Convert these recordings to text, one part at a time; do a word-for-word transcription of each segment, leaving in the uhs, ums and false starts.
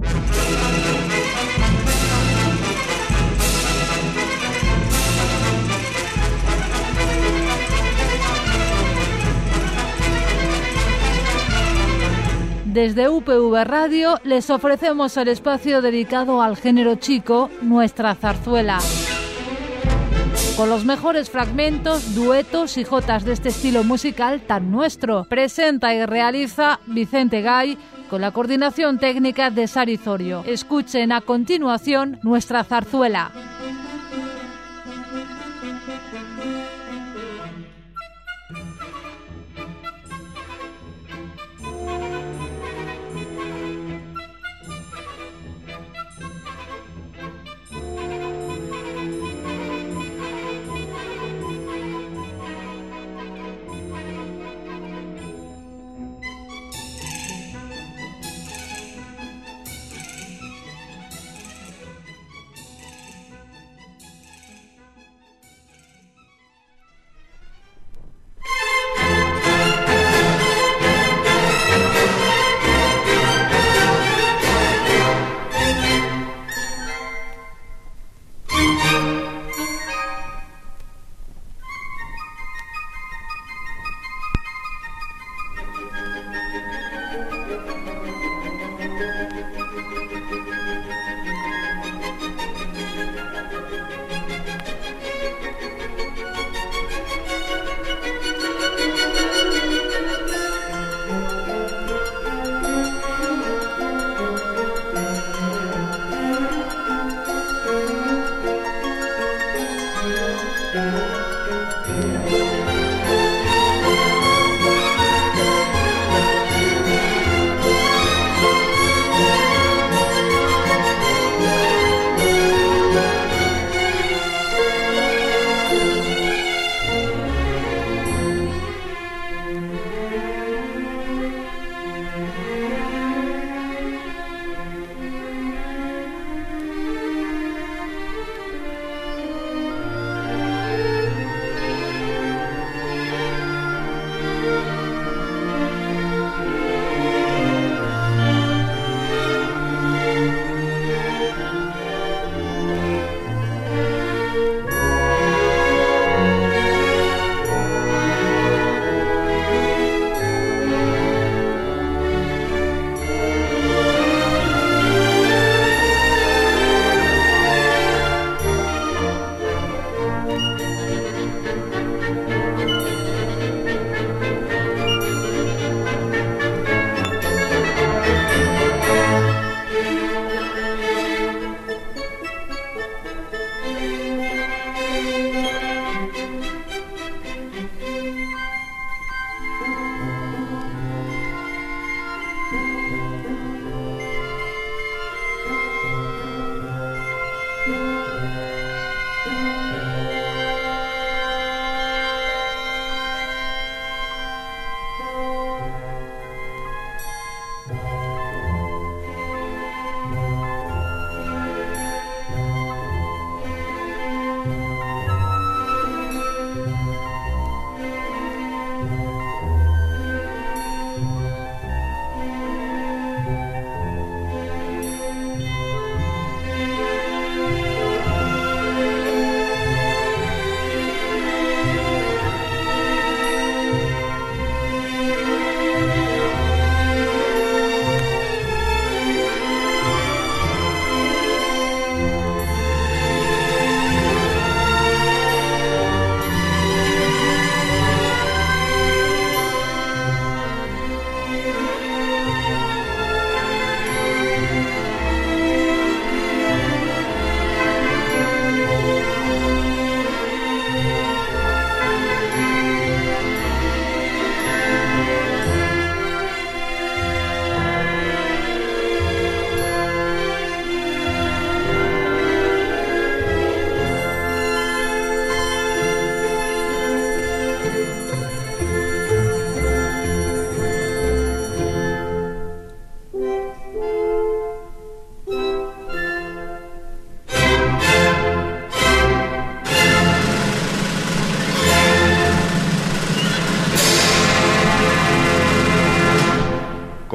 Desde U P V Radio les ofrecemos el espacio dedicado al género chico, Nuestra Zarzuela. Con los mejores fragmentos, duetos y jotas de este estilo musical tan nuestro. Presenta y realiza Vicente Gay con la coordinación técnica de Sari Zorio. Escuchen a continuación Nuestra Zarzuela.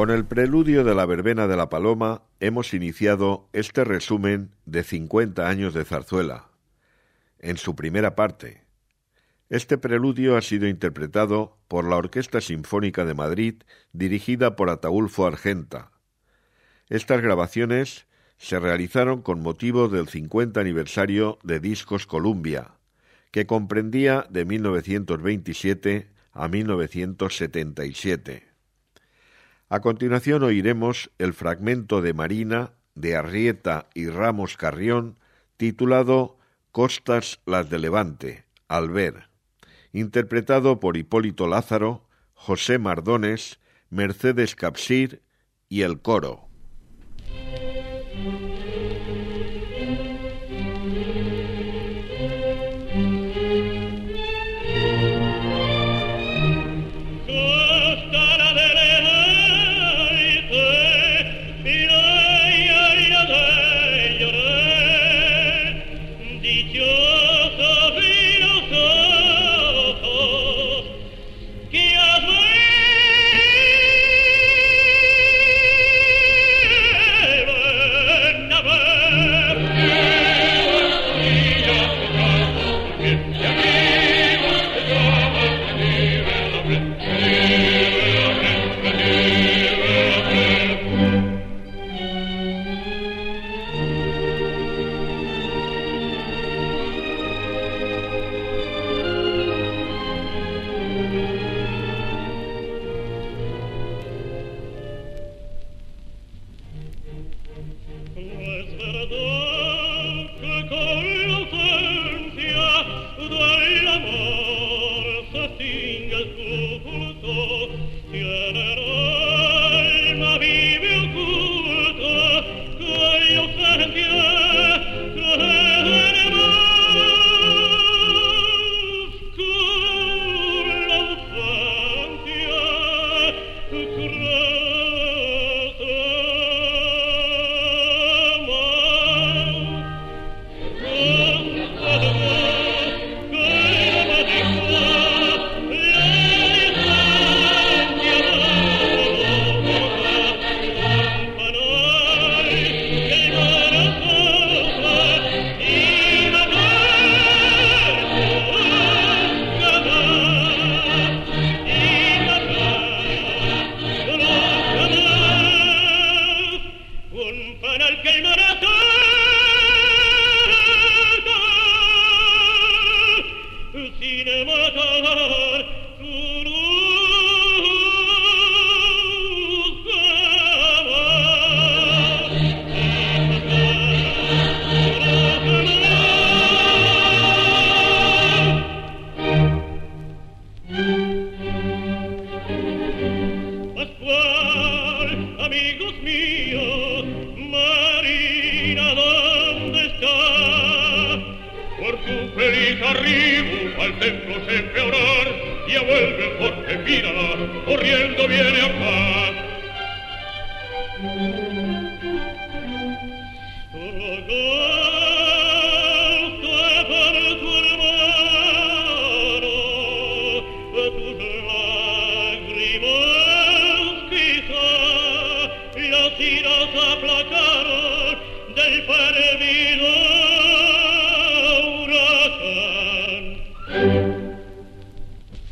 Con el preludio de la verbena de la Paloma hemos iniciado este resumen de cincuenta años de zarzuela. En su primera parte, este preludio ha sido interpretado por la Orquesta Sinfónica de Madrid, dirigida por Ataúlfo Argenta. Estas grabaciones se realizaron con motivo del cincuenta aniversario de Discos Columbia, que comprendía de mil novecientos veintisiete a mil novecientos setenta y siete. A continuación oiremos el fragmento de Marina, de Arrieta y Ramos Carrión, titulado Costas las de Levante, al ver, interpretado por Hipólito Lázaro, José Mardones, Mercedes Capsir y el coro.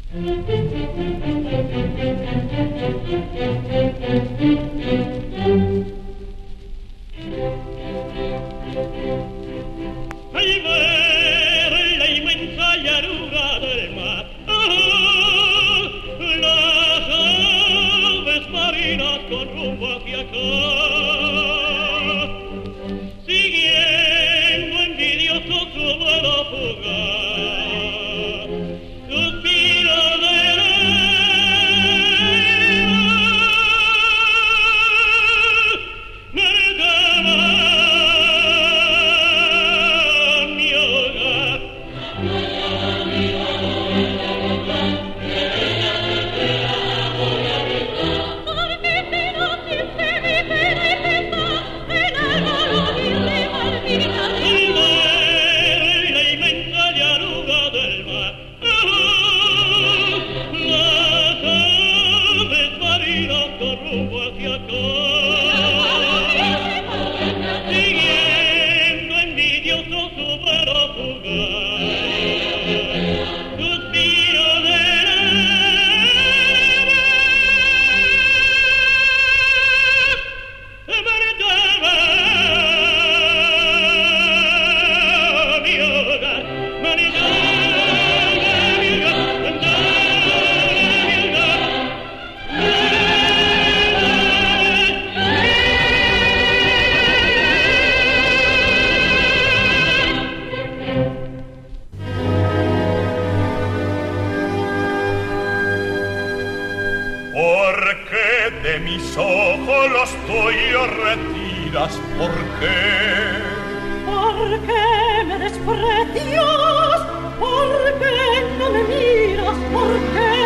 Thank you. ¿por qué? ¿Por qué me desprecias? ¿Por qué no me miras? ¿Por qué?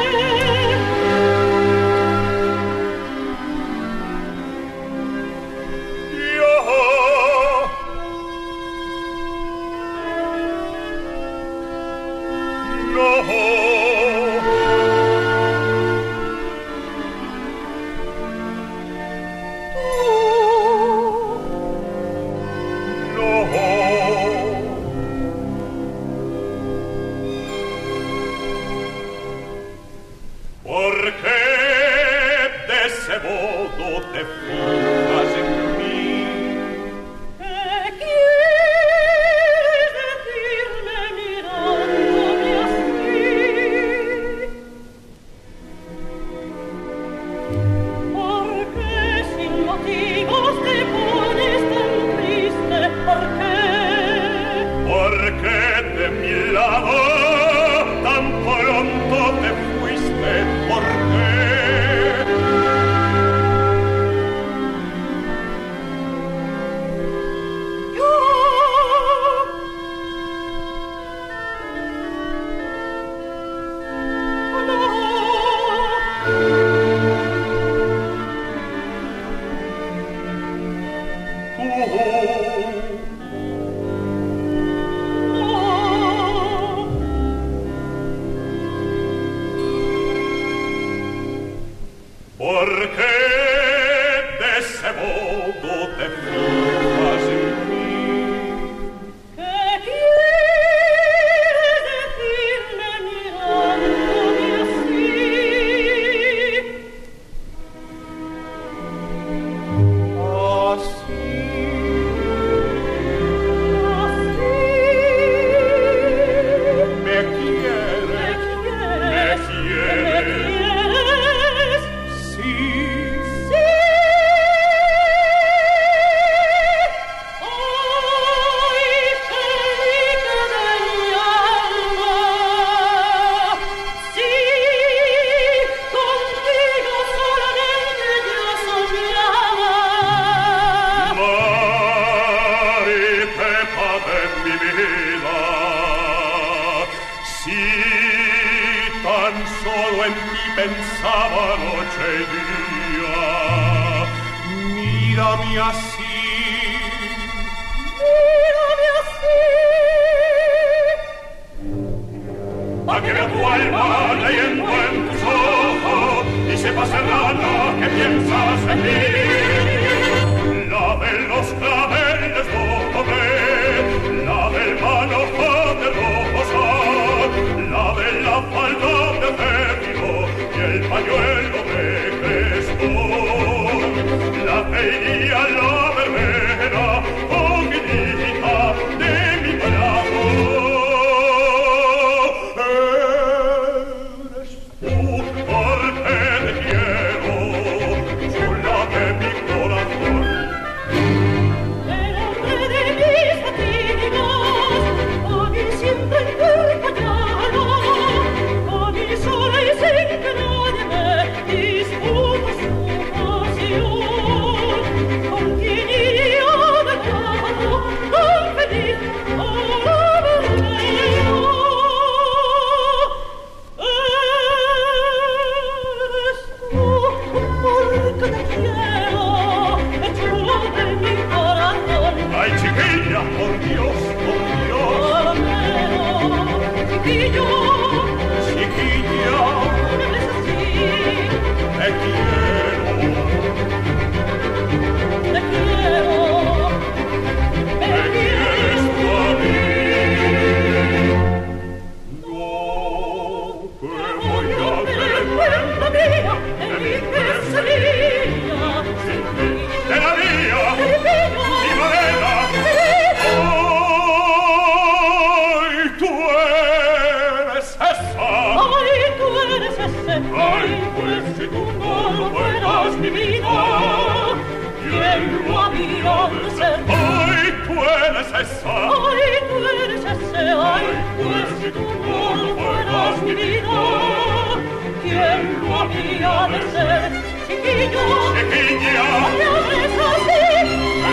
Chiquilla, chiquilla, chiquilla,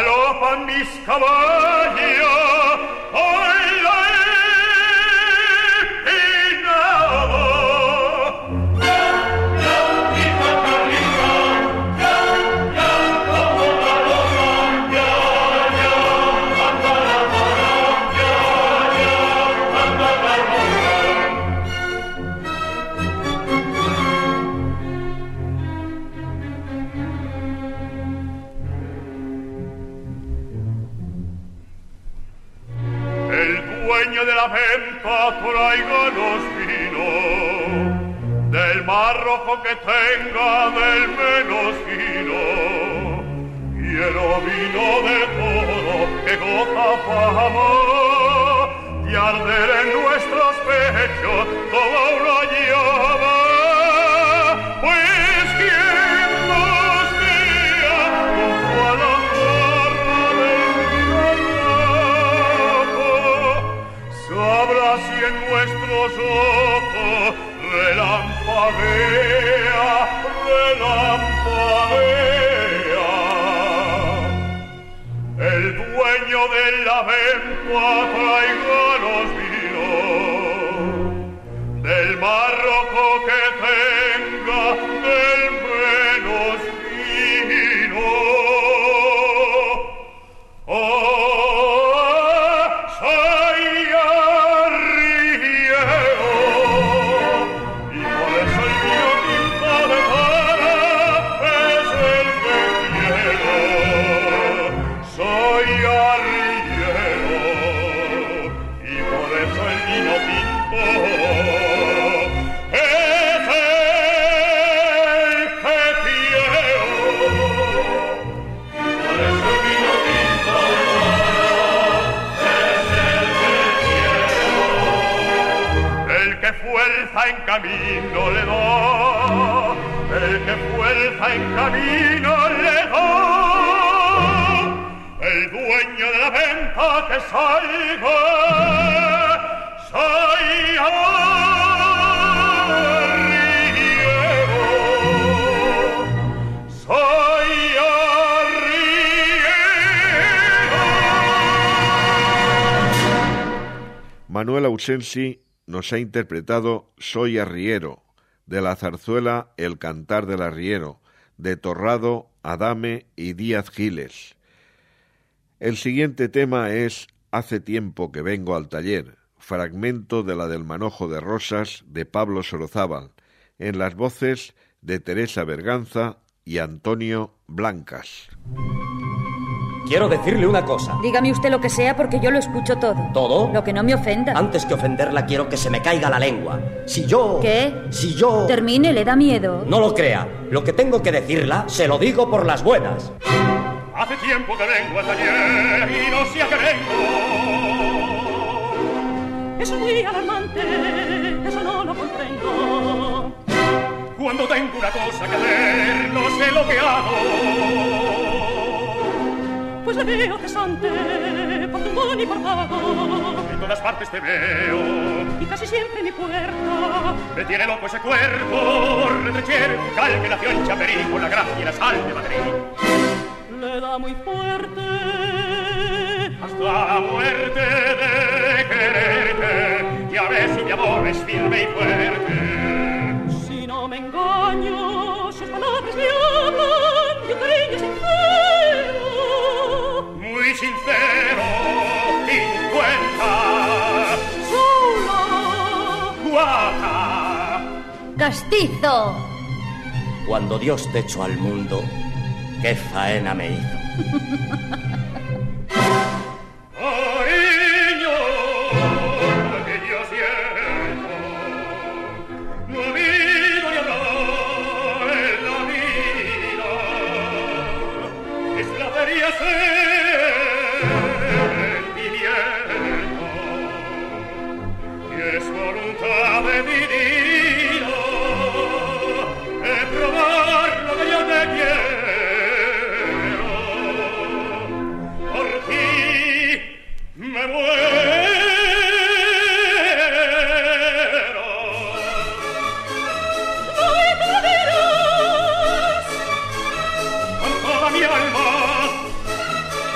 galopan mis caballos, hoy la he peinado. De la venta tráiganos vino, del más rojo que tenga, del menos fino. Quiero vino de todo que goza fama, y arder en nuestros pechos toda una llama. Pues quien nos vea junto a la sabrá si en nuestros ojos relampaguea, relampaguea. El dueño del lamento tráiganos vino, del más rojo que tenga, del menos fino. Oh, fuerza en camino le da, el que fuerza en camino le da, el dueño de la venta que salga, salga riego, salga riego. Manuel Ausensi nos ha interpretado Soy arriero, de la zarzuela El cantar del arriero, de Torrado, Adame y Díaz Giles. El siguiente tema es Hace tiempo que vengo al taller, fragmento de la del manojo de rosas de Pablo Sorozábal, en las voces de Teresa Berganza y Antonio Blancas. Quiero decirle una cosa. Dígame usted lo que sea porque yo lo escucho todo. ¿Todo? Lo que no me ofenda. Antes que ofenderla quiero que se me caiga la lengua. Si yo... ¿Qué? Si yo... Termine, le da miedo. No lo crea. Lo que tengo que decirla, se lo digo por las buenas. Hace tiempo que vengo al taller y no sé a qué vengo. Es muy alarmante, eso no lo comprendo. Cuando tengo una cosa que hacer, no sé lo que hago. Pues le veo cesante, por tumbo ni por pago. En todas partes te veo, y casi siempre en mi puerta. Me tiene loco ese cuerpo, retrechero, cal que nació en Chamberí, con la gracia y la sal de Madrid. Le da muy fuerte, hasta la muerte de quererte, y a ver si mi amor es firme y fuerte. Si no me engaño, sus palabras me hablan de un cariño sincero. Muy sincero, cincuenta. Solo. Guapa. ¡Castizo! Cuando Dios te echó al mundo, qué faena me hizo. Cariño, que yo siento, no he habido ni hablar en la vida. Es la feria sentimiento, y es voluntad de mi vida, es probar lo que yo te quiero. Por ti me muero. No te dirás Con toda mi alma,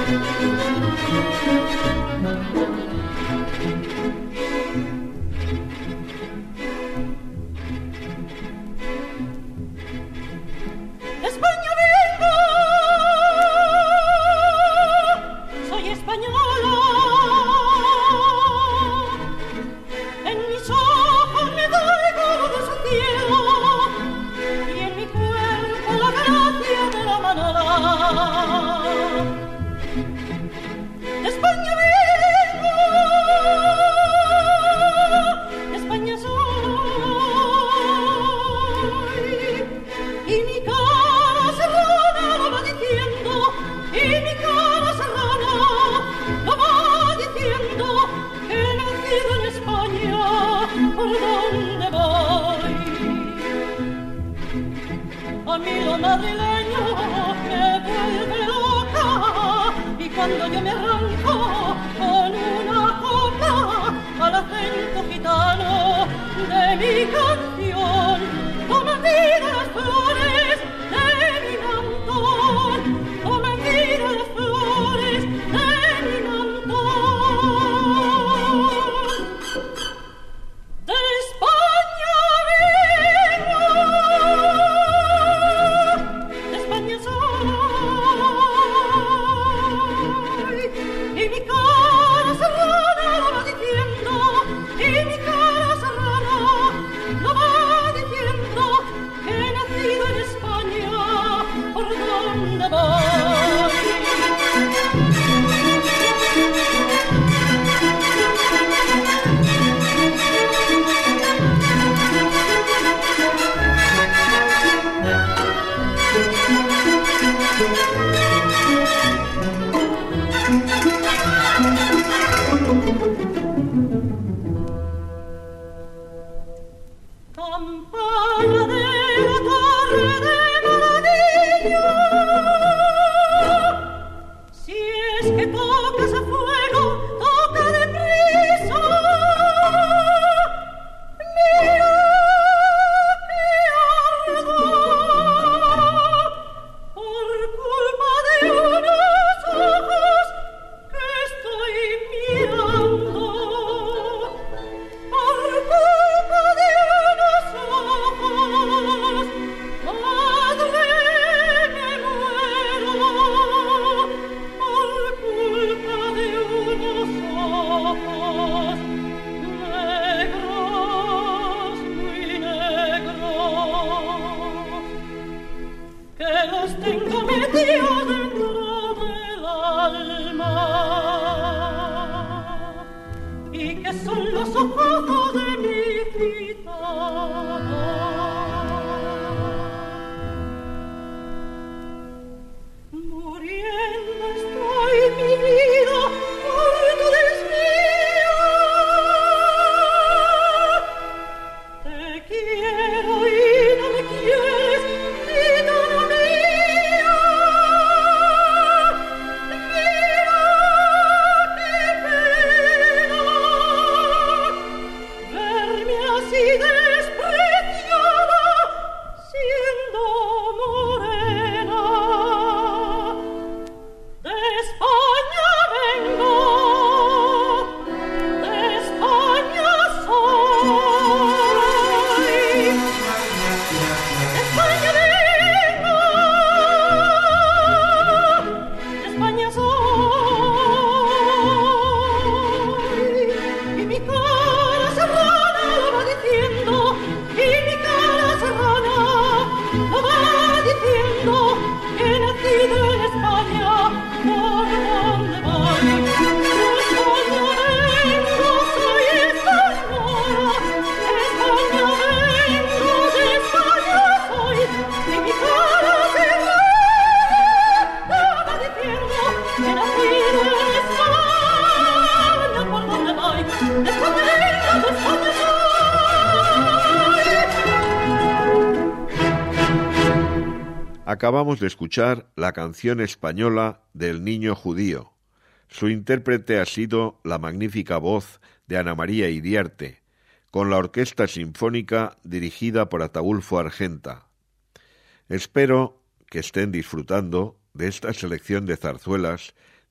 Acabamos de escuchar la canción española del Niño Judío. Su intérprete ha sido la magnífica voz de Ana María Iriarte, con la Orquesta Sinfónica dirigida por Ataúlfo Argenta. Espero que estén disfrutando de esta selección de zarzuelas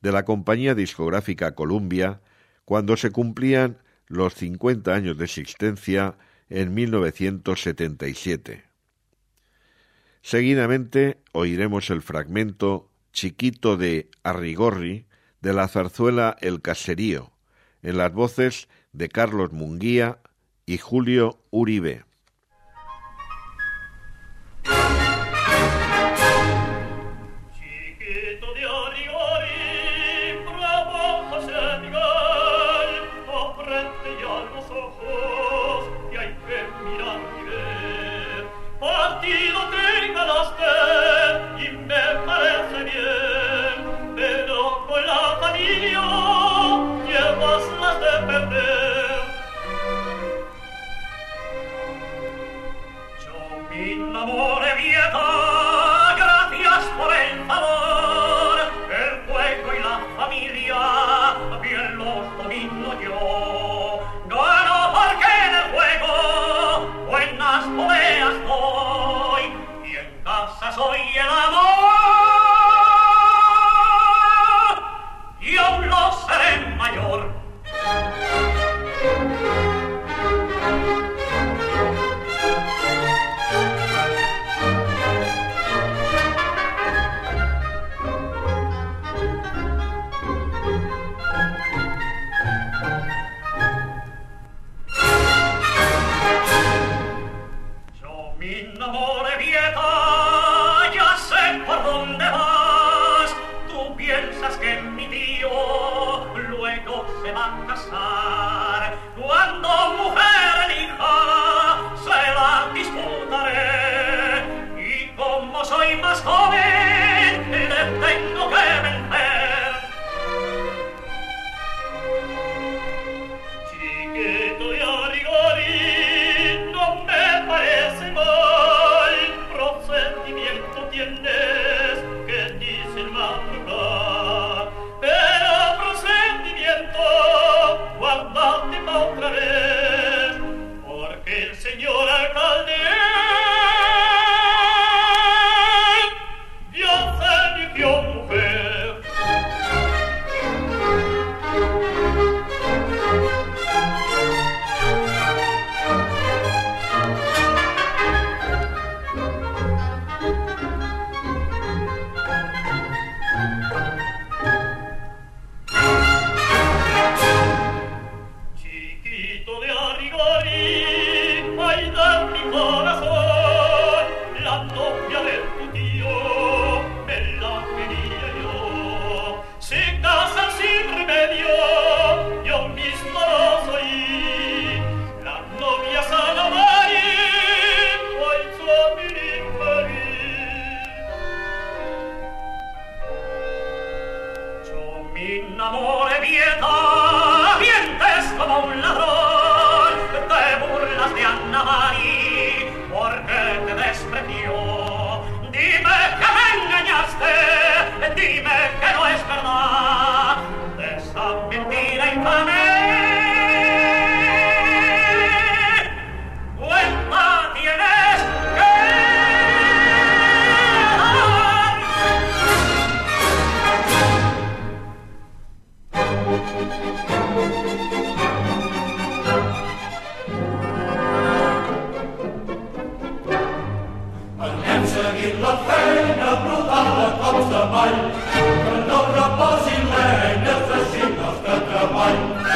de la compañía discográfica Columbia cuando se cumplían los cincuenta años de existencia en mil novecientos setenta y siete. Seguidamente oiremos el fragmento Chiquito de Arrigorri de la zarzuela El Caserío, en las voces de Carlos Munguía y Julio Uribe. Soy el amor y aún lo seré mayor. Yo mi enamoré vieja, ya sé por dónde vas. Tú piensas que mi tío luego se va a casar. Cuando mujer elija, se la disputaré. Y como soy más joven, le tengo que vencer. Chiquito de Arrigori, no me parece mal. Procedimiento tienes que dicen madrugar. Pero procedimiento, guardate pa' otra vez, porque el señor alcalde ya se eligió mujer. Chiquito de Arrigori, ay, da mi corazón, la novia de tu tío me la quería yo. Se casan sin remedio, yo mismo lo soy. La novia sana Mari, ay, su Yo mi enamoré vieja, mientes como un ladrón, te burlas de Anna Mari, porque te despreció. Dime que me engañaste, dime que no es verdad, de esa mentira infame. Cuenta tienes que Anem seguint la feina brutal a cops de mall, que no reposin l'eina, així nostre treball.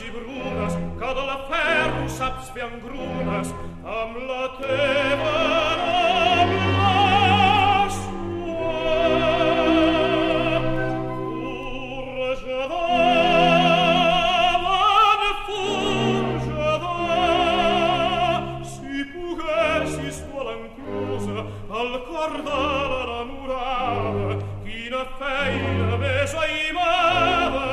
i brunes, que de la ferro saps fer engrunes, amb la teva noble suor. Forjador, forjador, si poguessis tu a l'enclusa, al cor de l'enamorada, quina feina més aimada.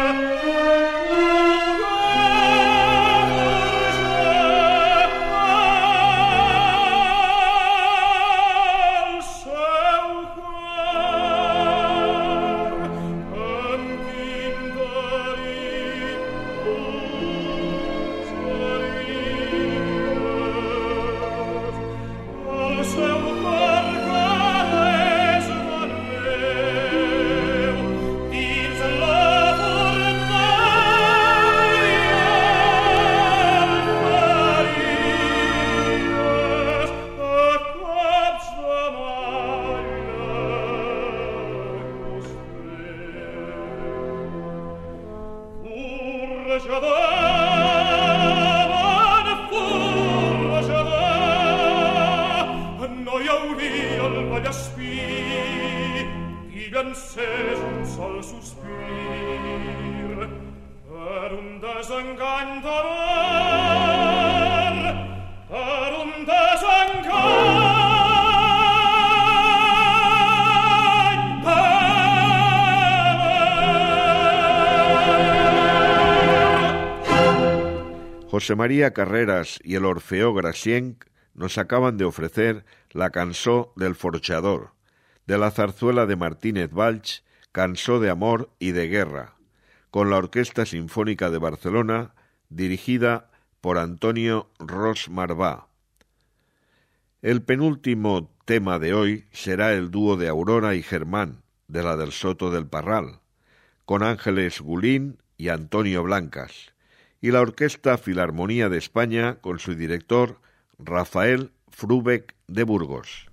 José María Carreras y el Orfeó Gracienc nos acaban de ofrecer la Cançó del Forjador, de la zarzuela de Martínez Valls, Cançó de amor y de guerra, con la Orquesta Sinfónica de Barcelona, dirigida por Antonio Ros Marbá. El penúltimo tema de hoy será el dúo de Aurora y Germán, de la del Soto del Parral, con Ángeles Gulín y Antonio Blancas, y la Orquesta Filarmonía de España con su director Rafael Frubeck de Burgos.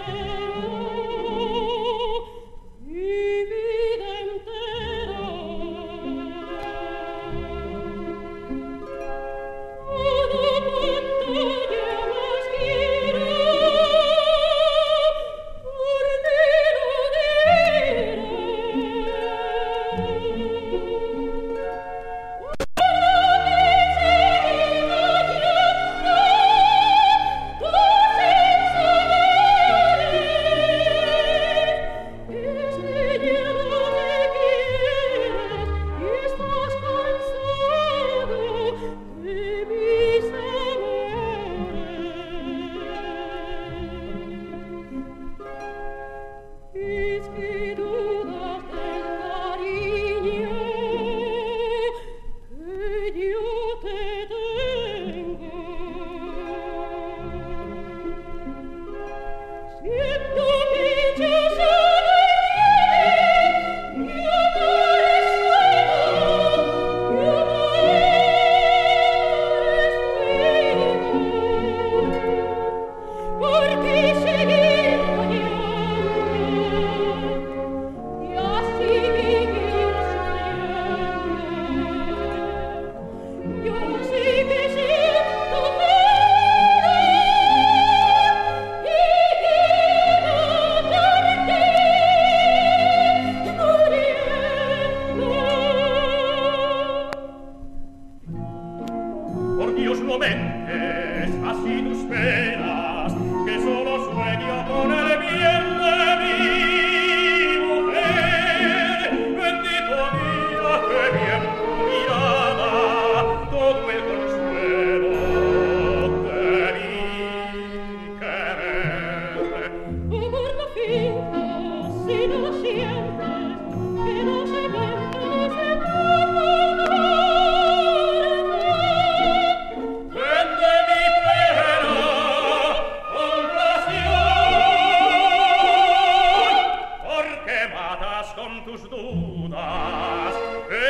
Entero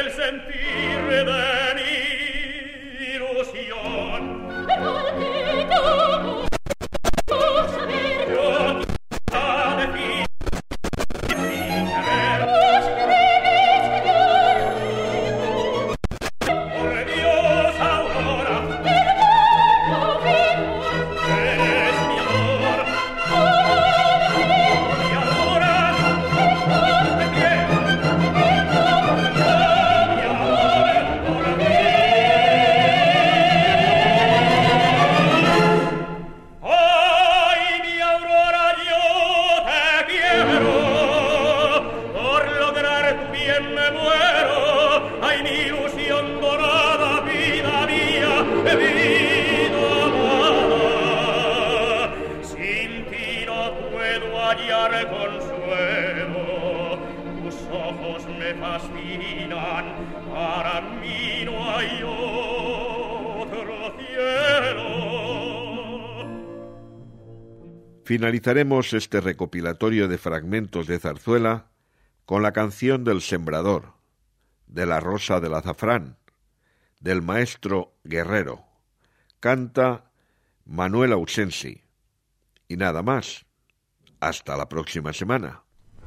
el sentir de mi ilusión. Porque yo puedo saber, Yo quisiera decir, sin saber, vos crees que yo por Dios, Aurora, no vivo, eres mi amor. oh, Y ahora, ¿de quién? Mi amor por mí. Ay, mi Aurora, yo te quiero. Por lograr tu bien me muero. Ay, mi ilusión dorada, vida mía, vida amada. Sin ti no puedo hallar consuelo. Tus ojos me fascinan. Para mí no hay otro cielo. Finalizaremos este recopilatorio de fragmentos de zarzuela con la canción del Sembrador, de la Rosa del Azafrán, del maestro Guerrero. Canta Manuel Ausensi. Y nada más. Hasta la próxima semana.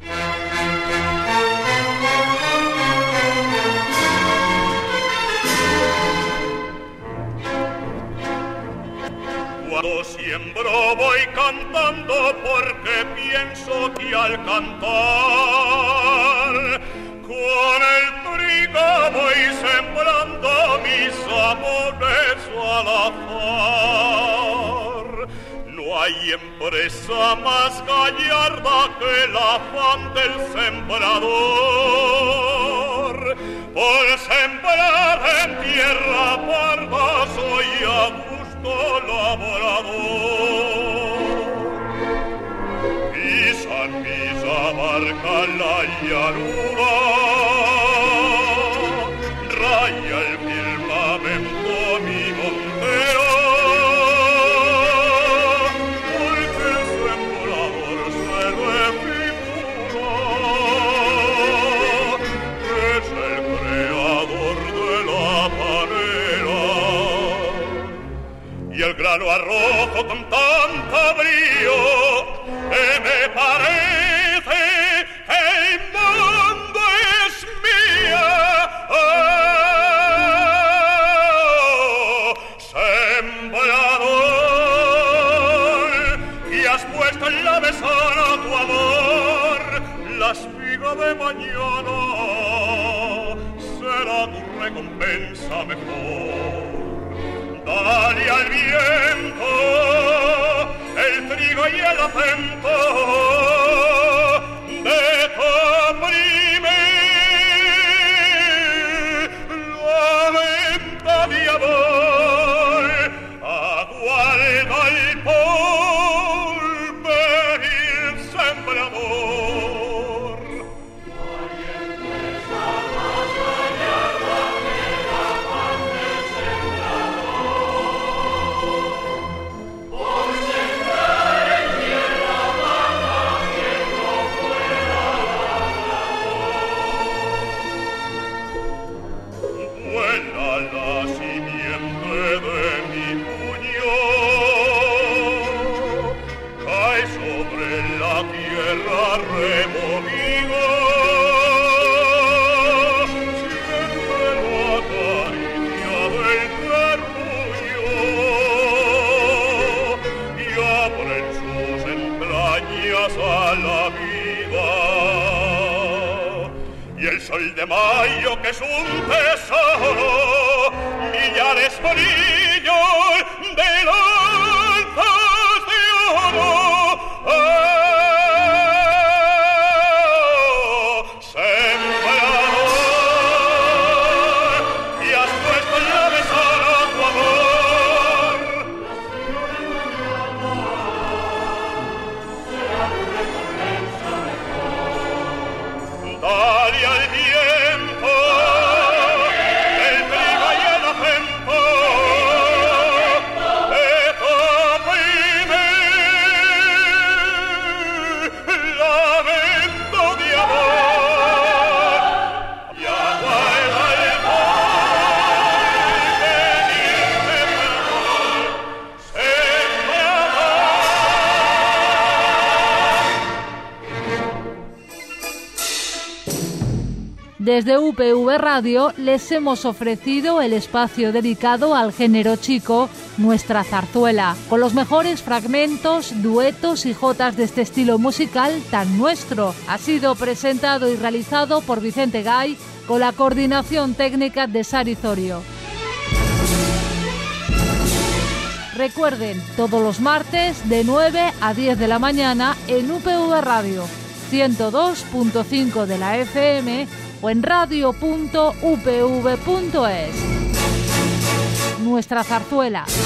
Cuando siembro voy cantando porque pienso que al cantar con el trigo voy sembrando mis amores al azar. No hay empresa más gallarda que el afán del sembrador. Por sembrar en tierra parda soy a gusto labrador. Pisan mis abarca la llanura, raya el firmamento mi montero, porque el sembrador se le figura, es el creador de la panera. Y el grano arrojo con tanto brío que me parece que el mundo es mía. Oh, sembrador, y has puesto en la mesana tu amor, la espiga de mañana será tu recompensa mejor. Dale al viento el trigo y el acento de tu primer lamento de amor. Aguarda el porvenir sembrador. Vuela la simiente de mi puño, cae sobre la tierra removido, siempre lo acaricia del terruño y abren sus entrañas a la vida. Y el sol de mayo, que es un tesoro, millares brillos de lanzas de oro. Oh, sembrador, y has puesto en la mesana tu amor. Dale al viento el trigo y el acento de tu Desde U P V Radio les hemos ofrecido el espacio dedicado al género chico, Nuestra Zarzuela, con los mejores fragmentos, duetos y jotas de este estilo musical tan nuestro. Ha sido presentado y realizado por Vicente Gay, con la coordinación técnica de Sari Zorio. Recuerden, todos los martes de nueve a diez de la mañana en U P V Radio, ciento dos punto cinco de la F M o en radio punto u p v punto es. Nuestra Zarzuela.